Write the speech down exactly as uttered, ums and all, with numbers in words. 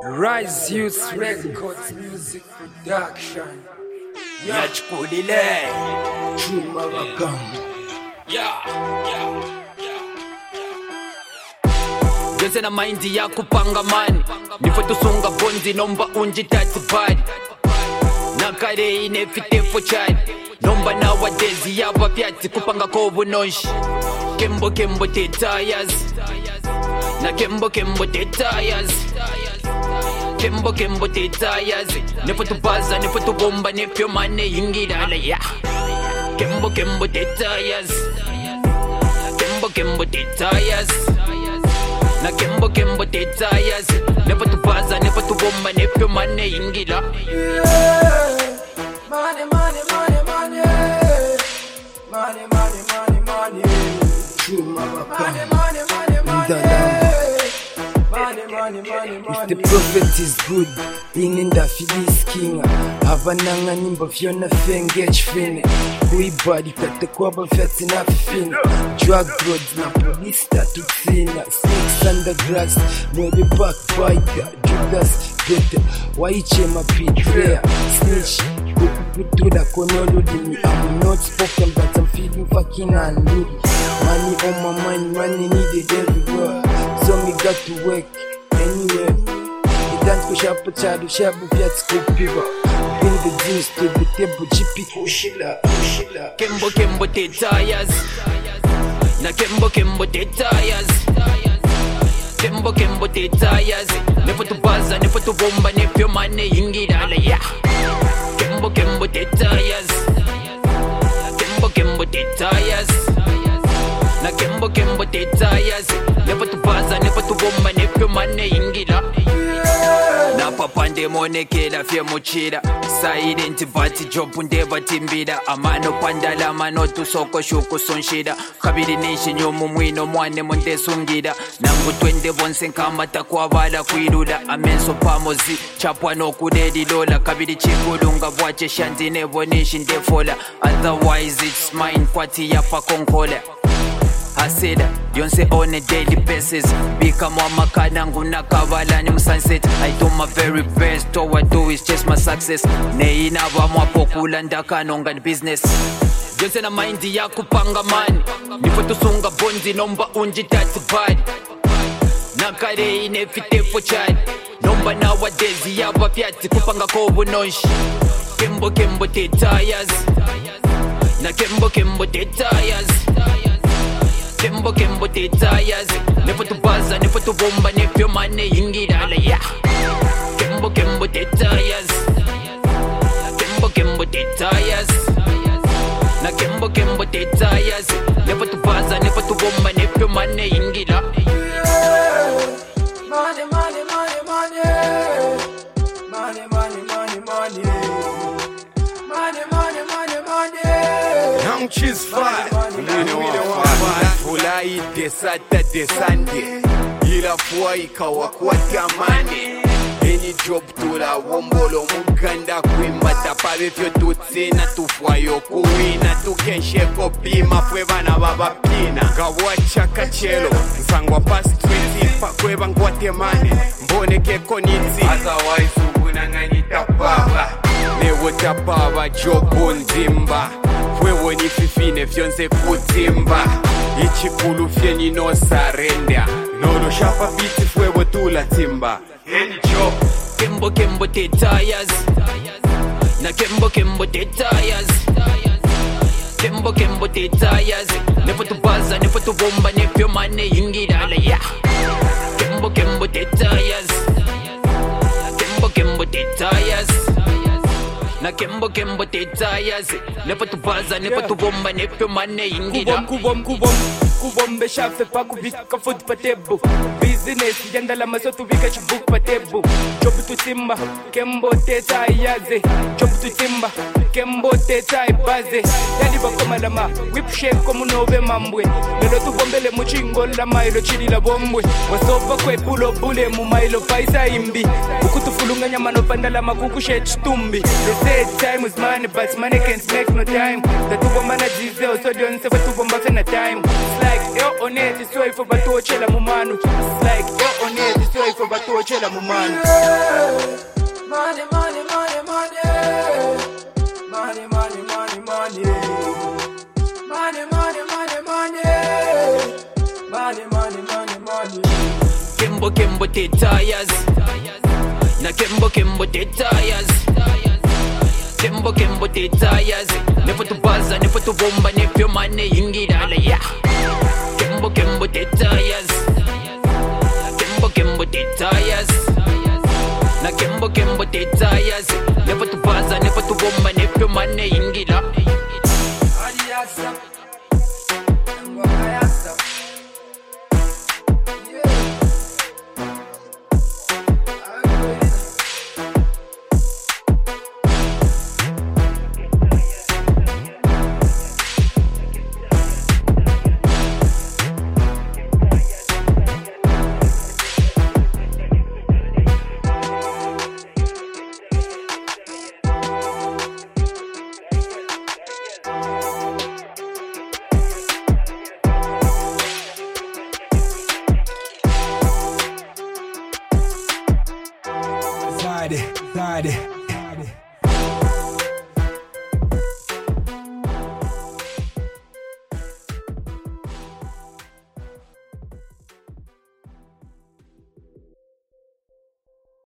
Rise Youth Records Music Production. Yachikulile Chuma Wagamba. Yeah, yeah, yeah. Jose na maindi ya kupanga mani Nifo tusunga bonzi nomba unji tatu badi Nakare inefite fo chadi Nomba na wadezi ya wapiati kupanga kobu nonshi Kembo kembo te tires Na kembo kembo te tires Kembo kembo te tires Nifo tubaza nifo tubomba nifyo mane ingirala ya Kembo kembo te tires Kembo kembo te tires Na kembo kembo te tires Never to baza, never to bomba, never money ingila. Money, money, money, money. Money, money, money, money. Chuma Wagamba. Money, money, money, money. Money, money, money, money. If the prophet is good, inenda filis kinga. Havananga nimba fiona fengech fine. Kuibadi kate kwaba feti na fina. Drug roads na police tatutina. Snakes under grass, mwebe backbiter. Judas better, waiche mapitrea. Snitch, kukuputuda konolo dini. I'm not spoken but I'm feeling fucking unruly. Money on my mind, money needed everywhere. So me got to work anywhere. The dance go sharp, child, sharp, fiat, go piva. Bring the jeans to the table, G P, Kushila, Kushila. Kembo kembo te tires. Na kembo kembo te tires. Kembo kembo te tires. Never to baza, never to bomba, never money ingirala ya. Kembo kembo te tires. Kembo kembo te tires. Na kembo kembo te tires. Never to baza, never to bomba, never money ingila. Na papande monekela fye muchira. Silent bati job ndeba timbira. Amano pandala mano tusoko shuku sonshira. Kabiri nishi nyomu mwino mwane monde sungira. Nangu twende bonse nkamata kwa bala kuirula. Amenso pamozi chapwa no kudedi dola. Kabiri chikulunga bwache shanti nebo nishi ndefola. Otherwise it's mine kwati yapa konkola. I said, Yonse on a daily basis. Become one makanangu na kabala ni sunset. I do my very best, all I do is chase my success. Neina wa mwapokula ndaka nonga business. Yonse na maindi ya kupanga mani Nifo tusunga bonzi nomba unji tatu badi Nakare inefite fo chadi Nomba na wadezi ya wapiati kupanga kobu nonshi Kembo kembo te tires Na kembo kembo te tires Kembo kembo te tires. Never to baza, never to bomba, never money ingirala ya. Kembo kembo te tires. Kembo kembo te tires. Na kembo kembo te tires. Never to baza, never to bomba, never money ingila. Money, money, money, money. Money, money, money, money. Money, money, money, money. Young cheese fry. Fulai desata desande. Ila fua ikawa kwa tamane. Any job tula wombolo muganda kuimba tapare fyo tutsina tufwa yokuwina tukenshe kopima fwe bana baba pina gawa chaka chelo nsangwa pa street pa kweba ngwatemane mbone ke konitsi otherwise ubuna ngani tapaba newo tapaba jobo nzimba fwewo ni fifine fyonse kutimba ichikulu fyeni no sarenda no shapa biti fwewo tula timba any job. Kembo kembo te tires. Na kembo kembo te tires. Kembo kembo te tires. Never to baza, never to bomba, never money ingirala ya. Kembo kembo te tires. Kembo kembo te tires. Na kembo kembo te tires. Never to baza, never to bomba, never money ingirala. Kubom kubom kubom kubom be shafe pa kubika food patebo. Business yanda la masotu vika chibuk patebo. Job to timba kembo te tires. Job to timba kembo te tires. Yali bakoma lama whip shape komu nove mambwe. Lelo tu bombele muchingo la mailo chili la bombwe. Wasova kwe pulo bule mu mailo paisa imbi. Ukutu fulunga nyama no pandala makuku shet tumbi. They say time is money but money can't make no time. The tu bomba na jize so don't say tu bomba fena time. It's like yo on it is so if but to chela mu manu. like yo onezi so ifo batochela mu money. Money, money, money, money. Money, money, money, money. Money, money, money, money. Money, money, money, money. Kimbo kimbo te tires. Na kimbo kimbo te tires. Kimbo kimbo te tires. Never to baza, never to bomba, never your money ingidala yeah. Kimbo kimbo te tires. Kimbo kimbo te tires. Na kimbo kimbo te tires. Never to baza, never to bomba, never your money ingila. Adiasa. Ngwakayasa. Zade, Zade.